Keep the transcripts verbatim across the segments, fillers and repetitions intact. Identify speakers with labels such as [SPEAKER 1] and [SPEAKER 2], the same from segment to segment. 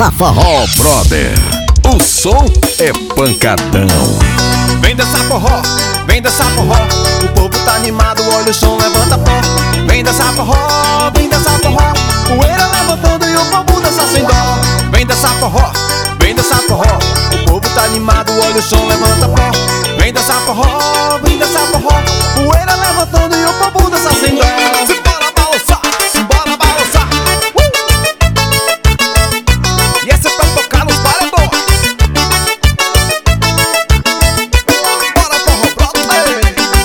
[SPEAKER 1] Forró Brother, o som é pancadão.
[SPEAKER 2] Vem dançar forró, vem dançar forró. O povo tá animado, olha o som, levanta pó. Vem dançar forró, vem dançar forró. Poeira levantando e o povo dança sem dó. Vem dançar forró, vem dançar forró. O povo tá animado, olha o som, levanta pó. Vem dançar forró, vem dançar forró. Poeira levantando e o povo dança sem dó. Simbora balançar, simbora balançar. uh! E essa é pra tocar nos paredões. Bora forró brother.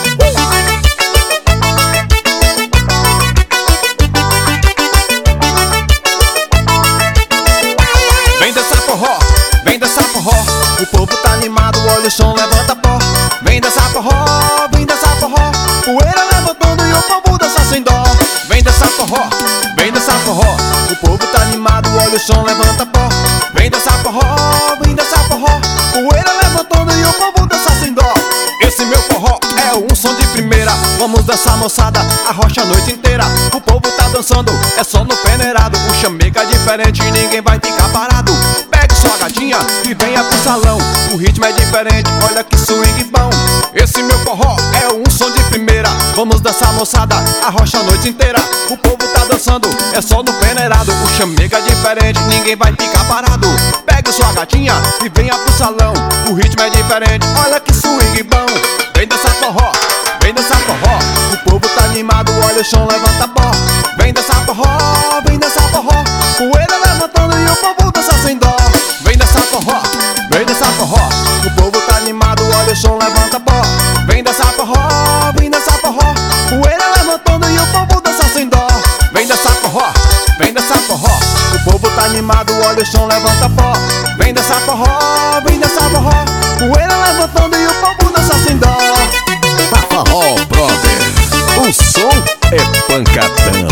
[SPEAKER 2] Vem dançar forró, vem dançar forró. O povo tá animado, olha o som, levanta pó. Vem dançar forró, vem dançar forró. Poeira levantando e o povo dança sem dó. Vem dançar forró, vem dançar forró. O povo tá animado, olha o som, levanta pó. Vem dançar forró, vem dançar forró. Poeira levantando e o povo dança sem dó. Esse meu forró é um som de primeira. Vamos dançar, moçada, arrocha a noite inteira. O povo tá dançando, é só no peneirado. O chamega é diferente, ninguém vai ficar parado. Pegue sua gatinha e venha pro salão. O ritmo é diferente, olha que swing bom. Esse meu forró é um som de primeira. Vamos dançar, moçada, arrocha a noite inteira. O povo tá dançando, é só no peneirado. O chamega é diferente, ninguém vai ficar parado. Pegue sua gatinha e venha pro salão. O ritmo é diferente, olha que swing bom. Vem dançar forró, vem dançar forró. O povo tá animado, olha o chão, levanta pó. Vem dançar forró, vem dançar forró. Poeira levantando e o povo dança sem dó. Vem dançar forró, vem dançar forró. O povo tá animado, olha o chão, levanta pó. Vem dançar forró, vem dançar forró. Poeira levantando e o povo dança sem dó. Vem dançar forró, vem dançar forró. O povo tá animado, olha o chão, levanta pó. Vem dançar forró, vem dançar forró. Poeira levantando e o povo dança sem dó.
[SPEAKER 1] Forró Brother, o som é pancadão.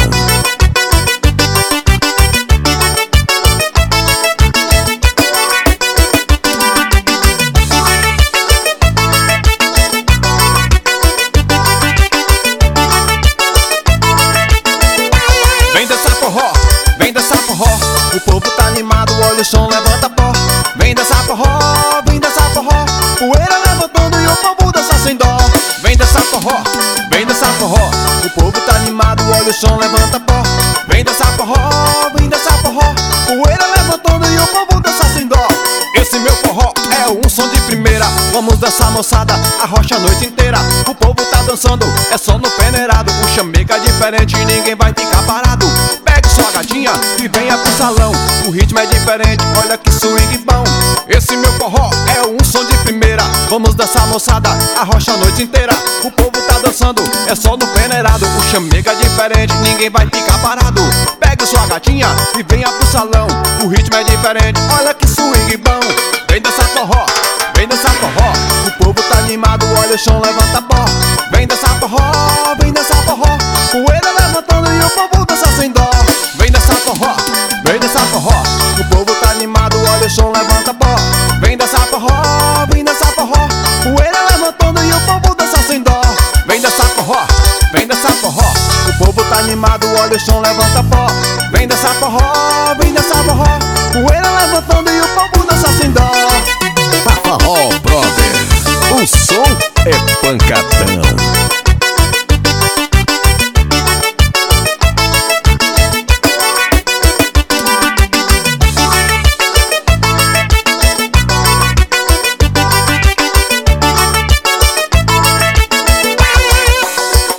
[SPEAKER 2] Vem dançar forró, vem dançar forró. O povo tá animado, olha o som, levanta pó. Vem dançar forró, vem dançar forró. Poeira levantando e o povo dança sem dó. Vem dançar forró, vem dançar forró. O povo tá animado, olha o som, levanta pó. Vem dançar forró, vem dançar forró. Poeira levantando e o povo dança sem dó. Esse meu forró é um som de primeira. Vamos dançar, moçada, arrocha a noite inteira. O povo tá dançando, é só no peneirado. O chamega é diferente, ninguém vai ficar parado. Pegue sua gatinha e venha pro salão. O ritmo é diferente, olha que swing bom. Esse meu forró é um som de primeira. Vamos dançar, moçada, arrocha a noite inteira. O povo tá dançando, é só no peneirado. O chamega é diferente, ninguém vai ficar parado. Pegue sua gatinha e venha pro salão. O ritmo é diferente, olha que swing bom. Vem dançar forró, vem dançar forró. O povo tá animado, olha o chão, levanta pó. Vem dançar forró, vem dançar forró. Poeira levantando e o povo dança sem dó. Vem dançar forró, vem dançar forró. O povo tá animado, olha o chão, levanta pó. Vem dançar forró, vem dançar forró. Poeira levantando e o povo dança sem dó. Vem dançar forró, vem dançar forró. O povo tá animado, olha o chão, levanta pó. Vem dançar forró, vem dançar forró. Poeira levantando e o povo dança sem dó.
[SPEAKER 1] Forró Brother, o som é pancadão.